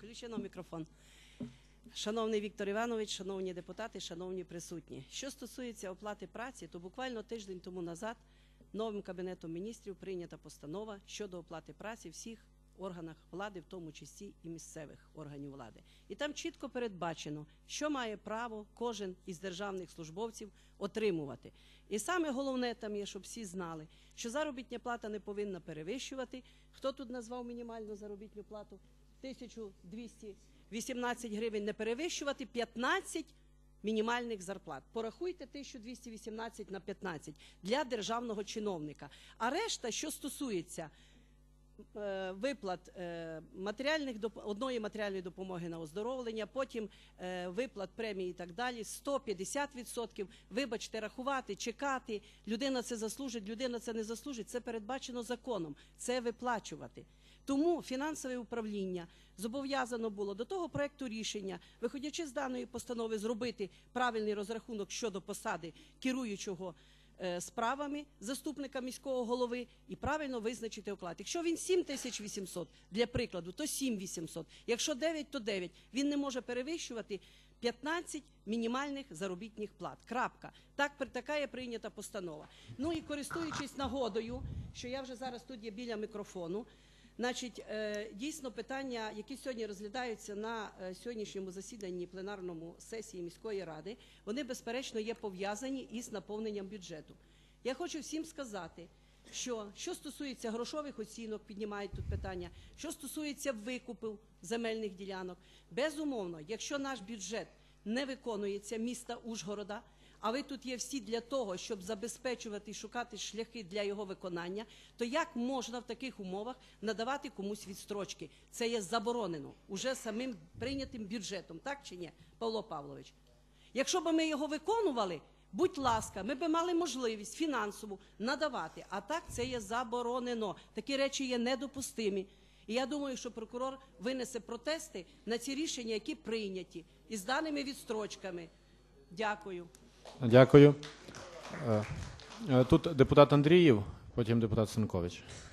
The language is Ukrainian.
Включено мікрофон. Шановний Віктор Іванович, шановні депутати, шановні присутні. Що стосується оплати праці, то буквально тиждень тому назад новим Кабінетом міністрів прийнята постанова щодо оплати праці всіх органах влади, в тому числі і місцевих органів влади. І там чітко передбачено, що має право кожен із державних службовців отримувати. І саме головне там є, щоб всі знали, що заробітна плата не повинна перевищувати. Хто тут назвав мінімальну заробітну плату? 1218 гривень, не перевищувати 15 мінімальних зарплат. Порахуйте 1218 на 15 для державного чиновника. А решта, що стосується виплат одної матеріальної допомоги на оздоровлення, потім виплат премії і так далі, 150%, вибачте, рахувати, чекати, людина це заслужить, людина це не заслужить, це передбачено законом, це виплачувати. Тому фінансове управління зобов'язано було до того проекту рішення, виходячи з даної постанови, зробити правильний розрахунок щодо посади керуючого справами заступника міського голови і правильно визначити оклад. Якщо він 7800, для прикладу, то 7800. Якщо 9, то 9. Він не може перевищувати 15 мінімальних заробітних плат. Крапка. Така є прийнята постанова. Ну і користуючись нагодою, що я вже зараз тут є біля мікрофону, значить, дійсно питання, які сьогодні розглядаються на сьогоднішньому засіданні пленарному сесії міської ради, вони безперечно є пов'язані із наповненням бюджету. Я хочу всім сказати, що стосується грошових оцінок, піднімають тут питання, що стосується викупів земельних ділянок, безумовно, якщо наш бюджет не виконується, міста Ужгорода, а ви тут є всі для того, щоб забезпечувати і шукати шляхи для його виконання, то як можна в таких умовах надавати комусь відстрочки? Це є заборонено уже самим прийнятим бюджетом, так чи ні, Павло Павлович? Якщо б ми його виконували, будь ласка, ми б мали можливість фінансову надавати, а так це є заборонено. Такі речі є недопустимі. І я думаю, що прокурор винесе протести на ці рішення, які прийняті, із даними відстрочками. Дякую. Дякую. Тут депутат Андрієв, потім депутат Сенкович.